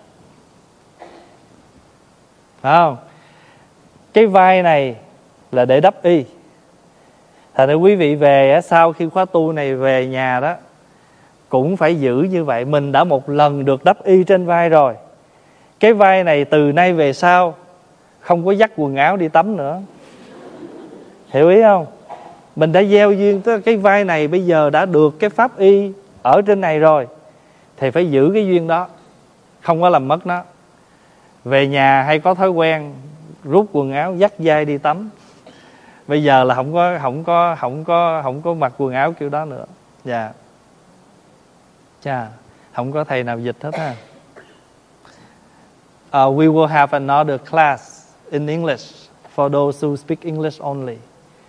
Phải không? Cái vai này là để đắp y. Thật ra quý vị về sau khi khóa tu này về nhà đó cũng phải giữ như vậy. Mình đã một lần được đắp y trên vai rồi. Cái vai này từ nay về sau không có dắt quần áo đi tắm nữa. Hiểu ý không? Mình đã gieo duyên tới cái vai này, bây giờ đã được cái pháp y ở trên này rồi thì phải giữ cái duyên đó, không có làm mất nó. Về nhà hay có thói quen rút quần áo dắt vai đi tắm. Bây giờ là không có mặc quần áo kiểu đó nữa. Dạ. Chà, không có thầy nào dịch hết ha. We will have another class in English for those who speak English only.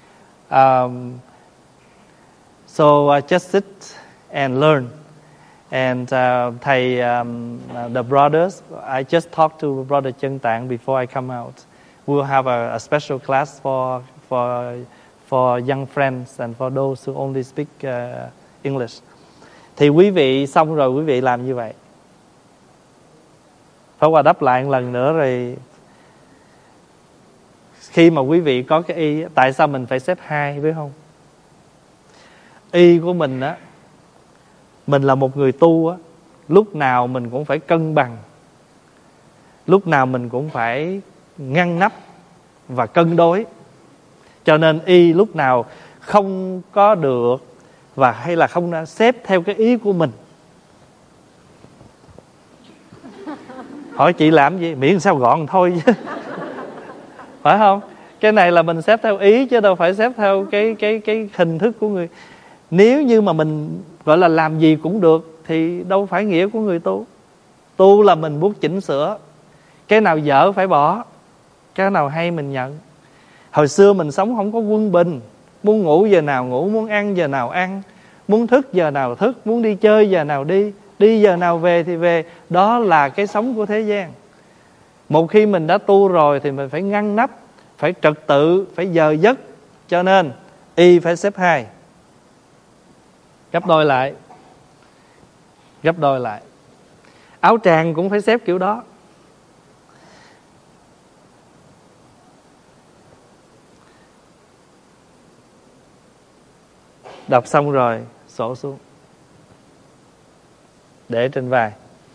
So just sit and learn. And thầy, the brothers, I just talked to Brother Chân Tạng before I come out. We'll have a special class for young friends and for those who only speak English. Thì quý vị xong rồi quý vị làm như vậy. Pháp Hòa đáp lại một lần nữa rồi. Khi mà quý vị có cái y, tại sao mình phải xếp hai biết không? Y của mình á, mình là một người tu á, lúc nào mình cũng phải cân bằng, lúc nào mình cũng phải ngăn nắp và cân đối. Cho nên y lúc nào không có được và hay là không xếp theo cái ý của mình. Hỏi chị làm gì? Miễn sao gọn thôi chứ. Phải không? Cái này là mình xếp theo ý chứ đâu phải xếp theo cái hình thức của người. Nếu như mà mình gọi là làm gì cũng được thì đâu phải nghĩa của người tu. Tu là mình muốn chỉnh sửa. Cái nào dở phải bỏ, cái nào hay mình nhận. Hồi xưa mình sống không có quân bình. Muốn ngủ giờ nào ngủ, muốn ăn giờ nào ăn, muốn thức giờ nào thức, muốn đi chơi giờ nào đi, đi giờ nào về thì về. Đó là cái sống của thế gian. Một khi mình đã tu rồi thì mình phải ngăn nắp, phải trật tự, phải giờ giấc. Cho nên y phải xếp hai, gấp đôi lại. Gấp đôi lại. Áo tràng cũng phải xếp kiểu đó. Đọc xong rồi sổ xuống, để trên vai.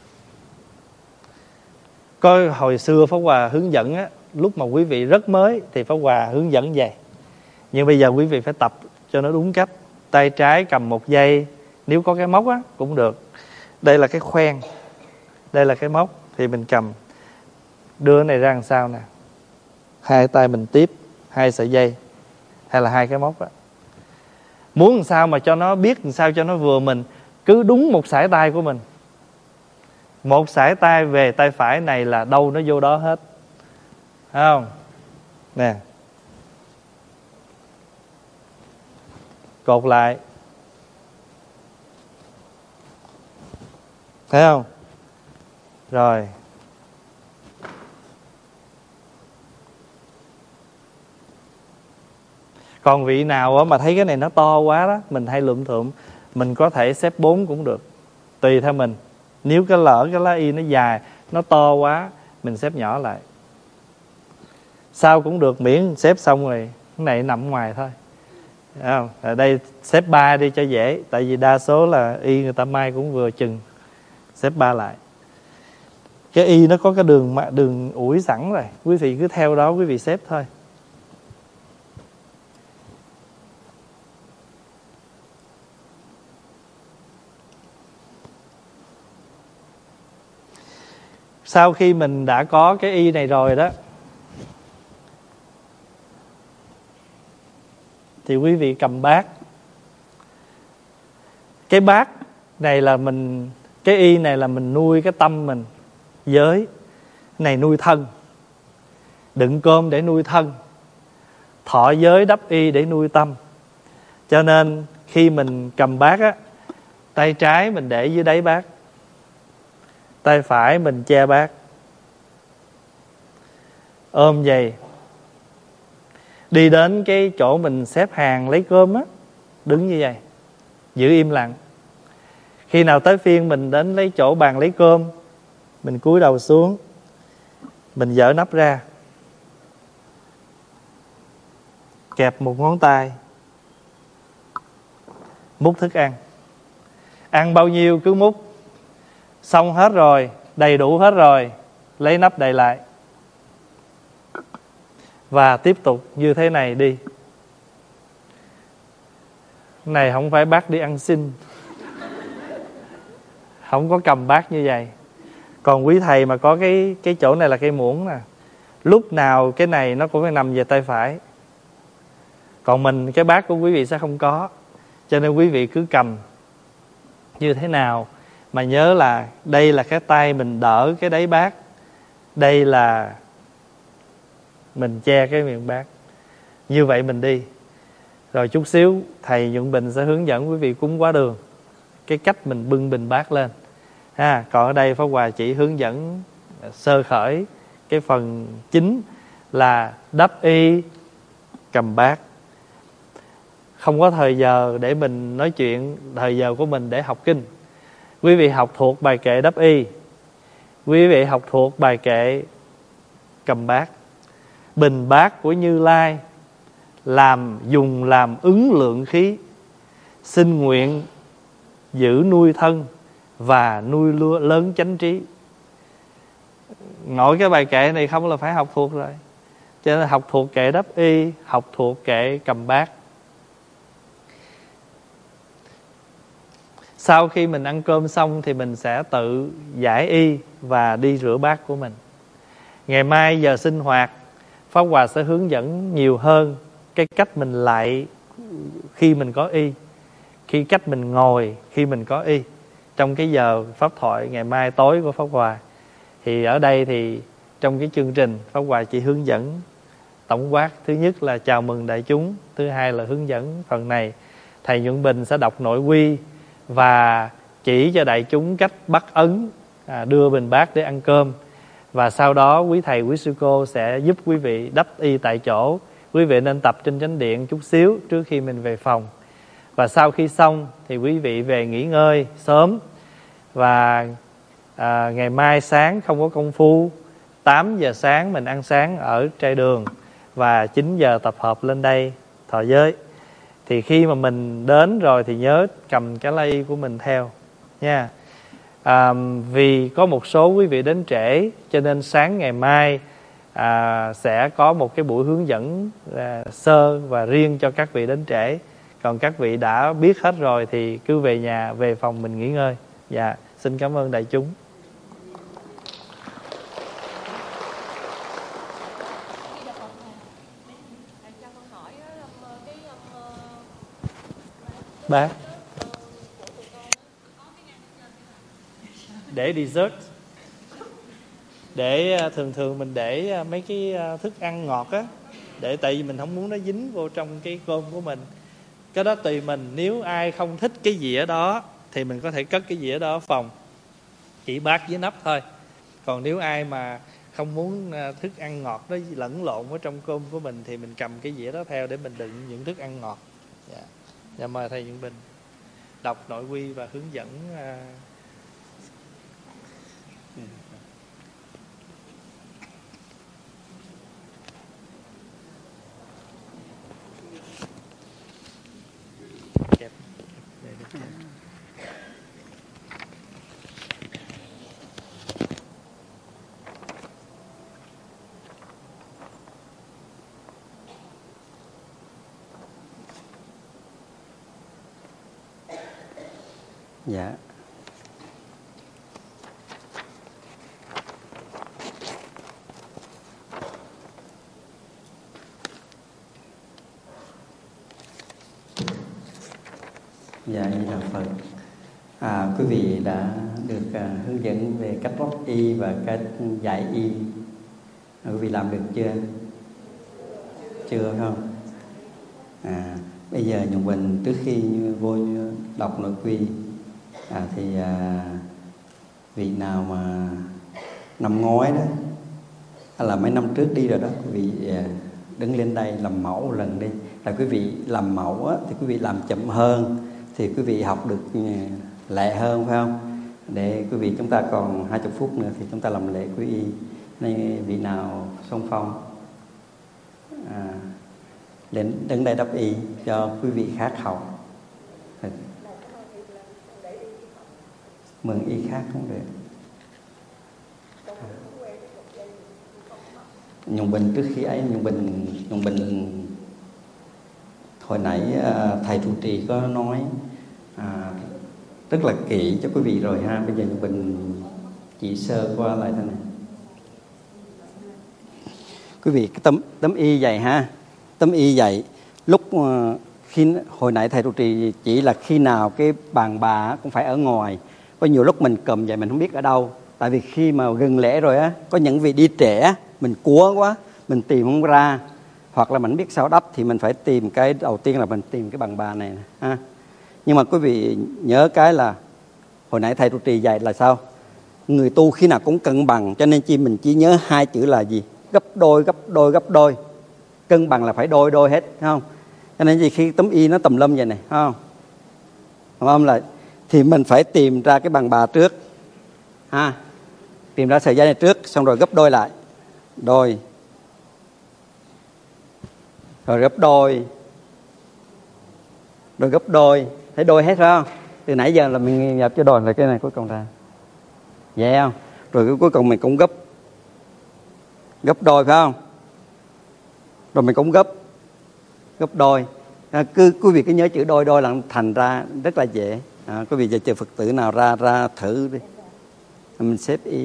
Coi hồi xưa Pháp Hòa hướng dẫn á, lúc mà quý vị rất mới thì Pháp Hòa hướng dẫn vậy. Nhưng bây giờ quý vị phải tập cho nó đúng cách. Tay trái cầm một dây, nếu có cái móc á cũng được. Đây là cái khoen, đây là cái móc, thì mình cầm, đưa cái này ra làm sao nè. Hai tay mình tiếp hai sợi dây hay là hai cái móc á. Muốn làm sao mà cho nó biết làm sao cho nó vừa mình, cứ đúng một sải tay của mình. Một sải tay về tay phải này là đâu nó vô đó hết. Thấy không? Nè. Cột lại. Thấy không? Rồi. Còn vị nào mà thấy cái này nó to quá đó, mình hay lượm thượm, mình có thể xếp 4 cũng được, tùy theo mình. Nếu cái lỡ cái lá y nó dài, nó to quá, mình xếp nhỏ lại. Sao cũng được, miễn xếp xong rồi cái này nằm ngoài thôi. Thấy không? Ở đây xếp 3 đi cho dễ, tại vì đa số là y người ta may cũng vừa chừng. Xếp 3 lại. Cái y nó có cái đường ủi sẵn rồi, quý vị cứ theo đó quý vị xếp thôi. Sau khi mình đã có cái y này rồi đó, thì quý vị cầm bát. Cái bát này là mình, cái y này là mình nuôi cái tâm mình. Giới này nuôi thân, đựng cơm để nuôi thân, thọ giới đắp y để nuôi tâm. Cho nên khi mình cầm bát á, tay trái mình để dưới đáy bát, tay phải mình che bát, ôm vậy. Đi đến cái chỗ mình xếp hàng lấy cơm á, đứng như vậy, giữ im lặng. Khi nào tới phiên mình đến lấy chỗ bàn lấy cơm, mình cúi đầu xuống, mình dỡ nắp ra, kẹp một ngón tay, múc thức ăn. Ăn bao nhiêu cứ múc. Xong hết rồi, đầy đủ hết rồi, lấy nắp đầy lại. Và tiếp tục như thế này đi. Này không phải bác đi ăn xin, không có cầm bát như vậy. Còn quý thầy mà có cái chỗ này là cây muỗng nè, lúc nào cái này nó cũng phải nằm về tay phải. Còn mình, cái bát của quý vị sẽ không có. Cho nên quý vị cứ cầm như thế nào mà nhớ là đây là cái tay mình đỡ cái đáy bát, đây là mình che cái miệng bát. Như vậy mình đi. Rồi chút xíu thầy Nhuận Bình sẽ hướng dẫn quý vị cúng quá đường, cái cách mình bưng bình bát lên ha. Còn ở đây Pháp Hòa chỉ hướng dẫn sơ khởi cái phần chính là đắp y, cầm bát. Không có thời giờ để mình nói chuyện, thời giờ của mình để học kinh. Quý vị học thuộc bài kệ đắp y, quý vị học thuộc bài kệ cầm bát. Bình bát của Như Lai dùng làm ứng lượng khí, xin nguyện giữ nuôi thân và nuôi lớn chánh trí. Nội cái bài kệ này không là phải học thuộc rồi. Cho nên học thuộc kệ đắp y, học thuộc kệ cầm bát. Sau khi mình ăn cơm xong thì mình sẽ tự giải y và đi rửa bát của mình. Ngày mai giờ sinh hoạt, Pháp Hòa sẽ hướng dẫn nhiều hơn cái cách mình lại khi mình có y, khi cách mình ngồi khi mình có y, trong cái giờ pháp thoại ngày mai tối của Pháp Hòa. Thì ở đây thì trong cái chương trình Pháp Hòa chỉ hướng dẫn tổng quát. Thứ nhất là chào mừng đại chúng, thứ hai là hướng dẫn phần này. Thầy Nhuận Bình sẽ đọc nội quy và chỉ cho đại chúng cách bắt ấn, đưa bình bát để ăn cơm. Và sau đó quý thầy, quý sư cô sẽ giúp quý vị đắp y tại chỗ. Quý vị nên tập trên chánh điện chút xíu trước khi mình về phòng. Và sau khi xong thì quý vị về nghỉ ngơi sớm. Và ngày mai sáng không có công phu, 8 giờ sáng mình ăn sáng ở trai đường, và 9 giờ tập hợp lên đây thọ giới. Thì khi mà mình đến rồi thì nhớ cầm cái la y của mình theo nha. Vì có một số quý vị đến trễ, cho nên sáng ngày mai sẽ có một cái buổi hướng dẫn sơ và riêng cho các vị đến trễ. Còn các vị đã biết hết rồi thì cứ về nhà, về phòng mình nghỉ ngơi. Dạ, xin cảm ơn đại chúng. Bác để dessert, để thường mình để mấy cái thức ăn ngọt á, để tại vì mình không muốn nó dính vô trong cái cơm của mình. Cái đó tùy mình, nếu ai không thích cái dĩa đó thì mình có thể cất cái dĩa đó ở phòng, chỉ bát với nắp thôi. Còn nếu ai mà không muốn thức ăn ngọt nó lẫn lộn ở trong cơm của mình thì mình cầm cái dĩa đó theo để mình đựng những thức ăn ngọt. Dạ, mời thầy Nhuận Bình đọc nội quy và hướng dẫn. Dạ. Dạ, Di Đà Phật. Quý vị đã được hướng dẫn về cách lót y và cách dạy y. Quý vị làm được chưa? Chưa không? Bây giờ Nhung Bình trước khi vô đọc nội quy thì vị nào mà năm ngoái đó hay là mấy năm trước đi rồi đó, quý vị đứng lên đây làm mẫu một lần đi. Là quý vị làm mẫu á, thì quý vị làm chậm hơn thì quý vị học được lẹ hơn, phải không? Để quý vị, chúng ta còn 20 phút nữa thì chúng ta làm lễ quý y. Nên vị nào xung phong đến đứng đây đắp y cho quý vị khác học. Mừng y khác không được. Nhung Bình trước khi ấy, Nhung Bình hồi nãy thầy trụ trì có nói rất là kỹ cho quý vị rồi ha. Bây giờ Nhung Bình chỉ sơ qua lại thế này. Quý vị, cái tấm y dày ha, tấm y dày lúc khi hồi nãy thầy trụ trì chỉ là khi nào cái bàn bà cũng phải ở ngoài. Có nhiều lúc mình cầm vậy mình không biết ở đâu. Tại vì khi mà gần lễ rồi á, có những vị đi trễ, mình cuống quá, mình tìm không ra, hoặc là mình biết sao đắp thì mình phải tìm cái đầu tiên là mình tìm cái bàn bà này ha. Nhưng mà quý vị nhớ cái là hồi nãy thầy trụ trì dạy là sao? Người tu khi nào cũng cân bằng, cho nên mình chỉ nhớ hai chữ là gì? Gấp đôi, gấp đôi, gấp đôi. Cân bằng là phải đôi đôi hết, phải không? Cho nên khi tấm y nó tùm lum vậy này, phải không? Đúng không? Là thì mình phải tìm ra cái bàn bà trước ha. Tìm ra sợi dây này trước, xong rồi gấp đôi lại. Đôi. Rồi gấp đôi. Rồi gấp đôi. Thấy đôi hết phải không? Từ nãy giờ là mình nhập cho đôi là cái này cuối cùng ra. Vậy không? Rồi cái cuối cùng mình cũng gấp đôi phải không? Rồi mình cũng gấp đôi. Quý vị cứ nhớ chữ đôi đôi là thành ra rất là dễ. Quý vị giờ chờ Phật tử nào ra thử đi. Mình xếp y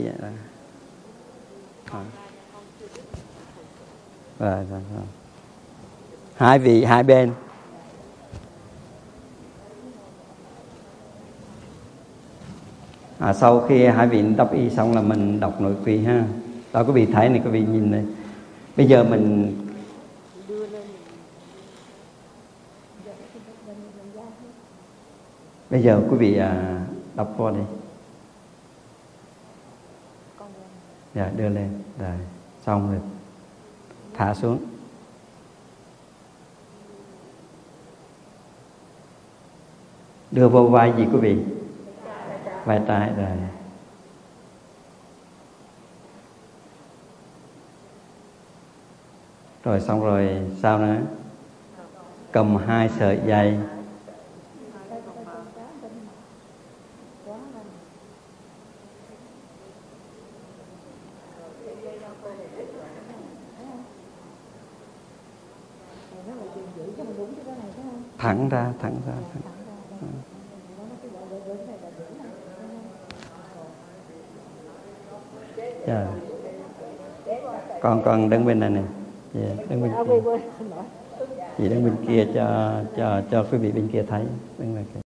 rồi. Hai vị hai bên. Sau khi hai vị đọc y xong là mình đọc nội quy ha. Đó, quý vị thấy này, quý vị nhìn này. Bây giờ mình quý vị đọc qua đi. Dạ, đưa lên. Rồi, xong rồi. Thả xuống. Đưa vô vai gì quý vị? Vai trái rồi. Rồi xong rồi sao nữa? Cầm hai sợi dây. Thẳng ra. Yeah. Con đứng bên này nè. Yeah, đứng bên kia. Chị đứng bên kia cho quý vị bên kia thấy. Đứng bên kia.